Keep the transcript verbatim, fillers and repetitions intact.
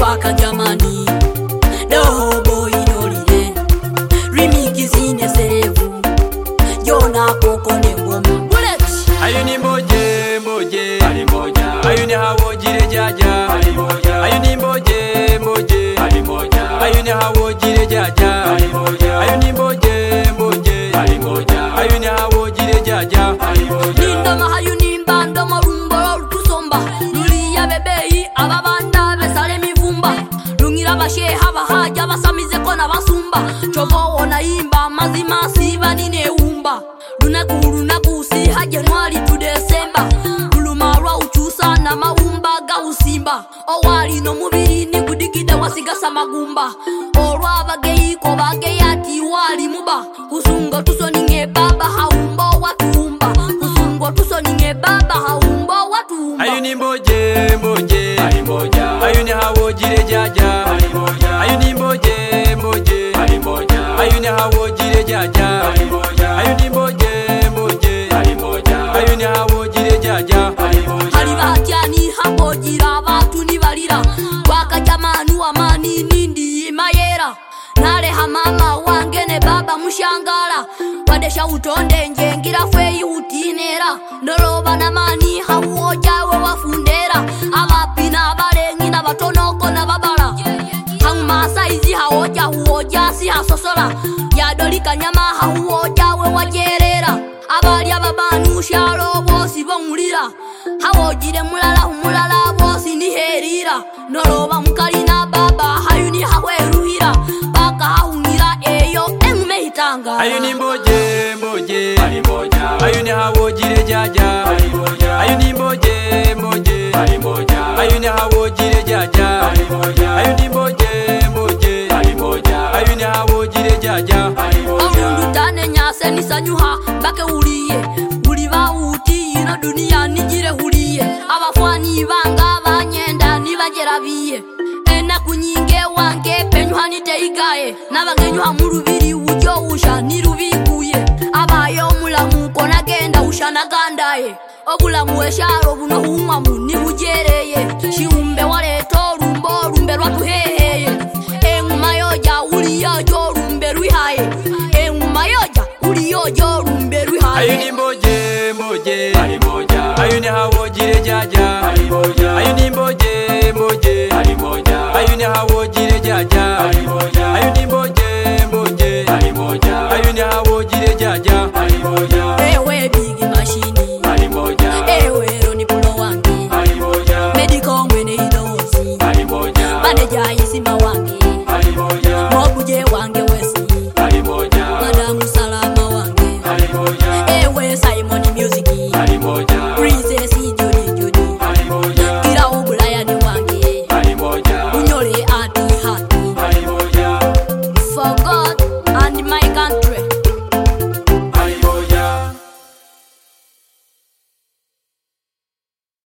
waka jamani no boy nolile rimikizine serevu jona koko nengoma bullet ayo ni mboje mboje ali moja ayo ni hawo jire jaja ali moja ayo ni mboje mboje ali moja ayo ni hawo jire jaja ali moja ayo ni mboje mboje ali moja ayo ni hawo jire jaja ali moja ninda mahayu nimba ndo marumbo kusomba nuliya bebeyi ababanda besale mivumba lungira basheha bahaja basamize kona basumba chovo ona imba mazima siba nine umba lunaku lunaku si haje nwali tu December lulumarwa uchusa na maumba ga usimba owali no mubiri ni kudigida wasigasa magumba olwa bageyi ko bageyati wali muba kusungo tusoninge baba haumbo watumba kusungo tusoninge baba haumbo watumba ayo ni mboje mboje ali moja ayo ni hawo jire jaja ali moja ayo ni mboje mboje ali moja ayo ni hawo jire jaja ali moja ayo ni mboje mboje ali moja ayo ni hawo jire jaja ali moja ali batyani hapo jira abantu ni balira waka jamanu amani nindi mayera nale hamama wange ne baba mushangala wadesha utonde njengira fei utinera noroba na mani hawo jawe wafundera abapina balengi na batonoko na babala hangma saizi hawo ja huo jasi hasosola yadolika nyama hawo jawe wajerera abali ababanu shalo bosi bomulira hawo jire mulala umulala bosi ni herira noroba mukalina baba hayuni haweruhira baka haungira eyo engume hitanga ayo ni mboje mboje ali moja ayo ni hawo jire jaja ali moja ayo ni mboje mboje ali moja ayo ni hawo jire jaja ali moja ayo ni mboje mboje ali moja ayo ni hawo jire jaja ali moja omundu tane nyase nisanyuha bake uliye uliba uti ino dunia nijire huliye abafwani banga banyenda nibajerabiye ena kunyinge wange penyuha niteigaye nabagenyuha murubiri ujo usha nirubiguye abayo mulamu kona genda usha nagandaye obulamu esharo buno humwamu nibujereye shiumbe waleto rumbo rumbe rwatuheheye enguma yoja uliyo jo rumbe rwihaye enguma yoja uliyo jo rumbe rwihaye ayo ni mboje mboje ali moja ayo ni hawo